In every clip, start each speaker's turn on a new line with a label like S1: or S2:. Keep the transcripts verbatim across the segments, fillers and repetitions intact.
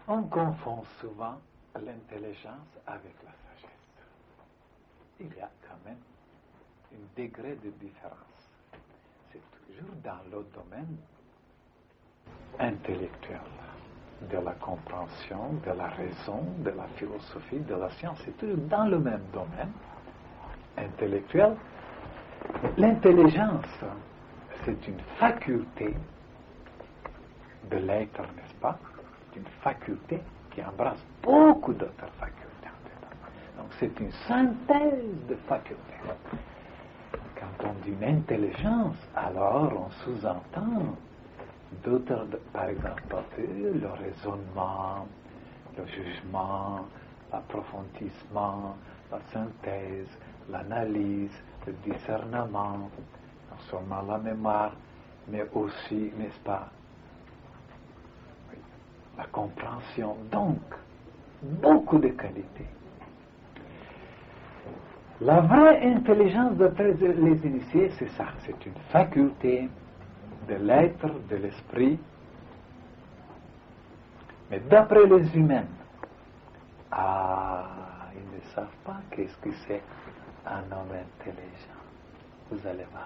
S1: On confond souvent l'intelligence avec la sagesse. Il y a quand même un degré de différence. C'est toujours dans le domaine intellectuel, de la compréhension, de la raison, de la philosophie, de la science. C'est toujours dans le même domaine intellectuel. L'intelligence, c'est une faculté de l'être, n'est-ce pas? C'est une faculté qui embrasse beaucoup d'autres facultés. Donc c'est une synthèse de facultés. Quand on dit une intelligence, alors on sous-entend d'autres, par exemple, le raisonnement, le jugement, l'approfondissement, la synthèse, l'analyse, le discernement, non seulement la mémoire, mais aussi, n'est-ce pas, oui, la compréhension. Donc, beaucoup de qualités. La vraie intelligence d'après les initiés, c'est ça, c'est une faculté de l'être, de l'esprit, mais d'après les humains, ah, ils ne savent pas qu'est-ce que c'est un homme intelligent. Vous allez voir.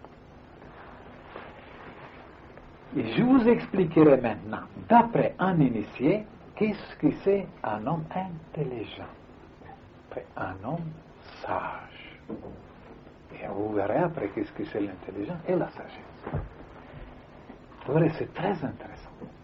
S1: Et je vous expliquerai maintenant, d'après un initié, qu'est-ce que c'est un homme intelligent, un homme sage. Et vous verrez après qu'est-ce que c'est l'intelligence et la sagesse. Vous verrez, c'est très intéressant.